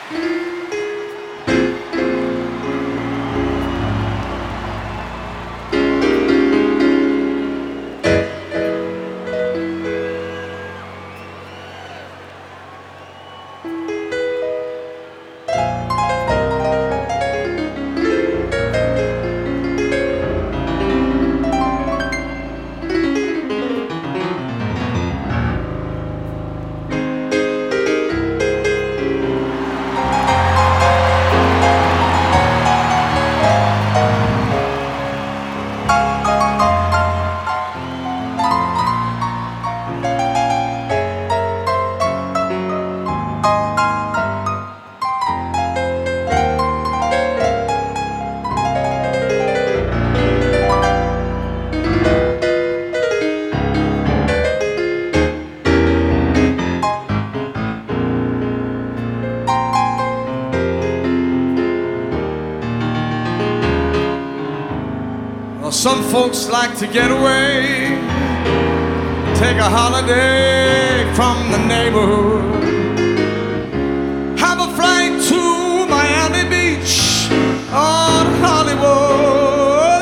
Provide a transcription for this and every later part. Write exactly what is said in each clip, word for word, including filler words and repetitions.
Some folks like to get away, take a holiday from the neighborhood, have a flight to Miami Beach or Hollywood.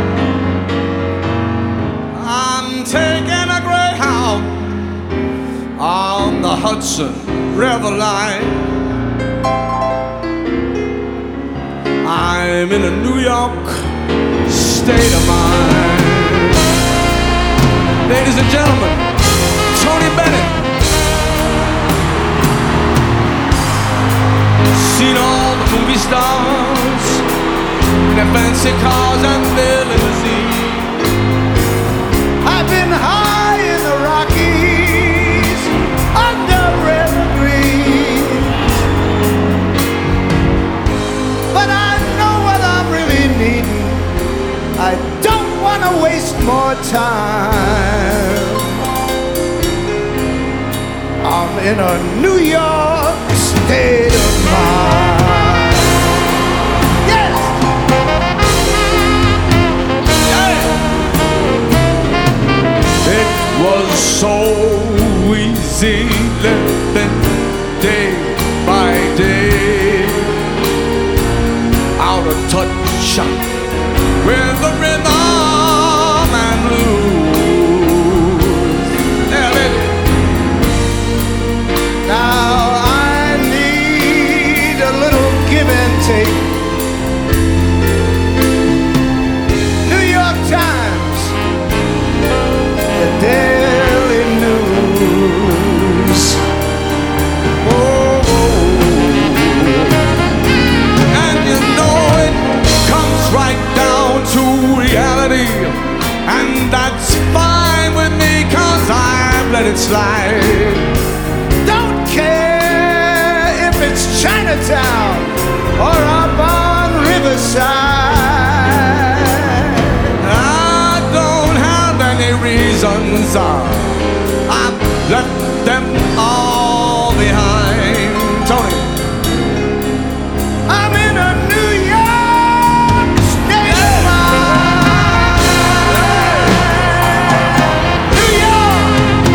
I'm taking a Greyhound on the Hudson River line. I'm in a New York state of mind. Ladies and gentlemen, Tony Bennett. Seen all the movie stars in their fancy cars and their limousines. I've been high in the Rockies under evergreens, but I know what I'm really needing. I don't want to waste more time. I'm in a New York state of mind. Yes! Yeah. It was so easy living day by day, out of touch with the rhythm and blues. Yeah, baby. Now I need a little give and take. New York Times, the Daily News. Oh, and you know it comes right down to reality, and that's fine with me, cause I've let it slide. Don't care if it's Chinatown or up on Riverside. I don't have any reasons, I've left them all behind. Tony, I'm in a New York state of mind. New York.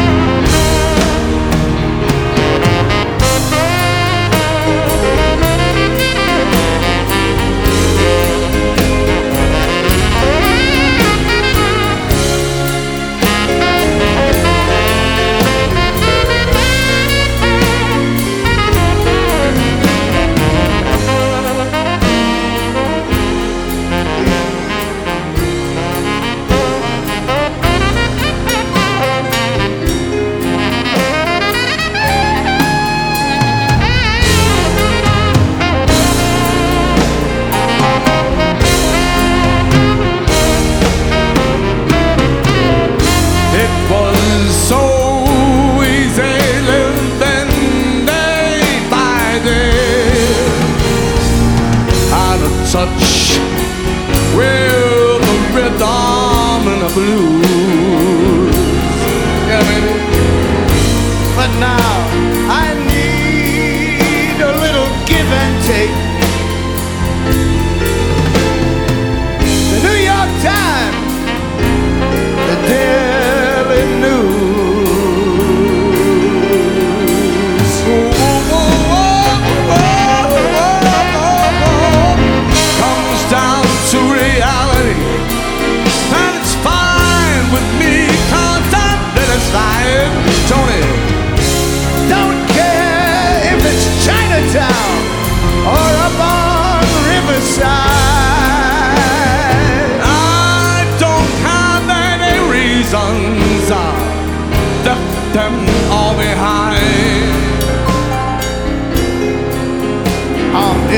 Touch with the rhythm and the blues. Yeah, baby. But now I need a little give and take. The New York Times, the Daily News. Oh, oh, oh, oh, oh.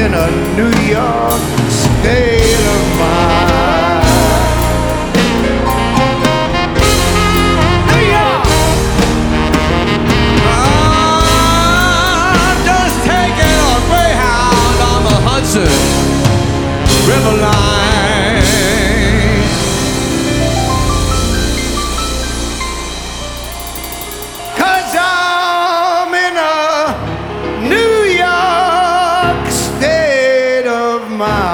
in a New York state of mind. New York! I'm just taking a Greyhound on the Hudson River line. Cause I'm in a New York state of mind.